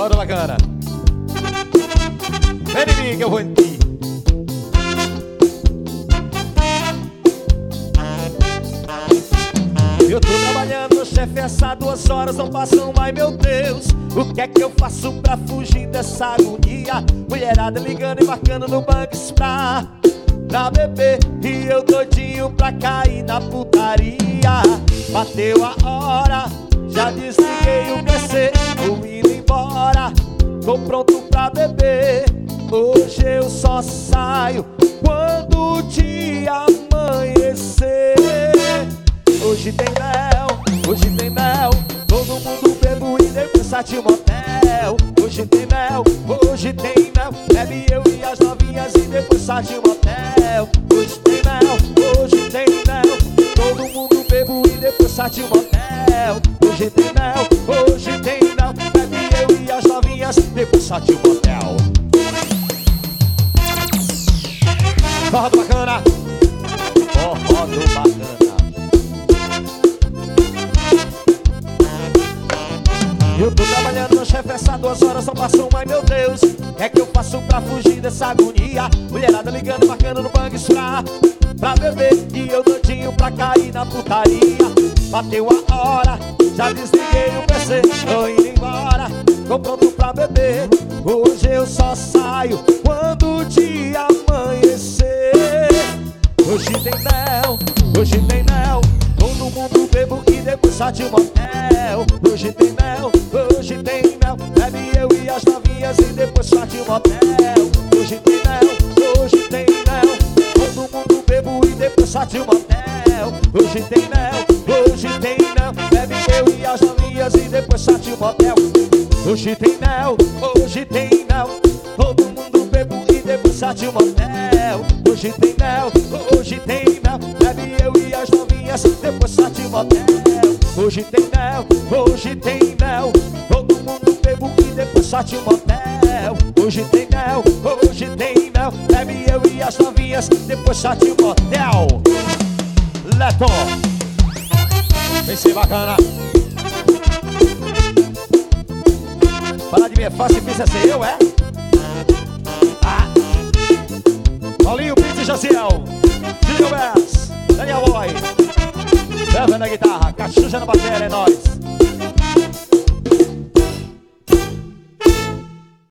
Bora bacana. Vem em mim que eu vou em ti. Eu tô trabalhando, meu chefe, essas 2 horas não passam mais, meu Deus. O que é que eu faço pra fugir dessa agonia? Mulherada ligando e marcando no Banks pra beber. E eu doidinho pra cair na putaria. Bateu a hora, já desliguei o PC, tô indo embora, tô pronto pra beber. Hoje eu só saio quando o dia amanhecer. Hoje tem mel, todo mundo bebo e depois sate motel. Hoje tem mel, bebe eu e as novinhas e depois sate motel. Hoje tem mel, todo mundo bebo e depois sate motel. Hoje tem mel, bebe eu e as novinhas e depois sate motel. Forró do bacana, forró do bacana. Eu tô trabalhando, meu chefe, essas 2 horas não passam mais, meu Deus. O que é que eu faço pra fugir dessa agonia? Mulherada ligando, marcando no Banks pra beber. E eu doidinho pra cair na putaria. Bateu a hora, já desliguei o PC, tô indo embora, tô pronto pra beber. Hoje eu só saio quando o dia amanhecer. Hoje tem mel, todo mundo bebo e depois sate o motel. Hoje tem mel, bebe eu e as novinhas e depois sate o motel. Hoje tem mel, todo mundo bebo e depois sate o motel. Hoje tem mel, bebe eu e as novinhas e depois sate o motel. Hoje tem mel, todo mundo bebo e depois sate o motel. Hoje tem mel, bebe eu e as novinhas depois sate o motel. Hoje tem mel, todo mundo bebo e depois sate o motel. Hoje tem mel, bebe eu e as novinhas depois sate o motel. Leto, vem ser bacana. Falar de mim é fácil, pensa ser eu, é? Paulinho, Pizzi e Jaciel, Gilberto, Daniel Boy, Leva na guitarra, Cachucha na bateria, é nóis.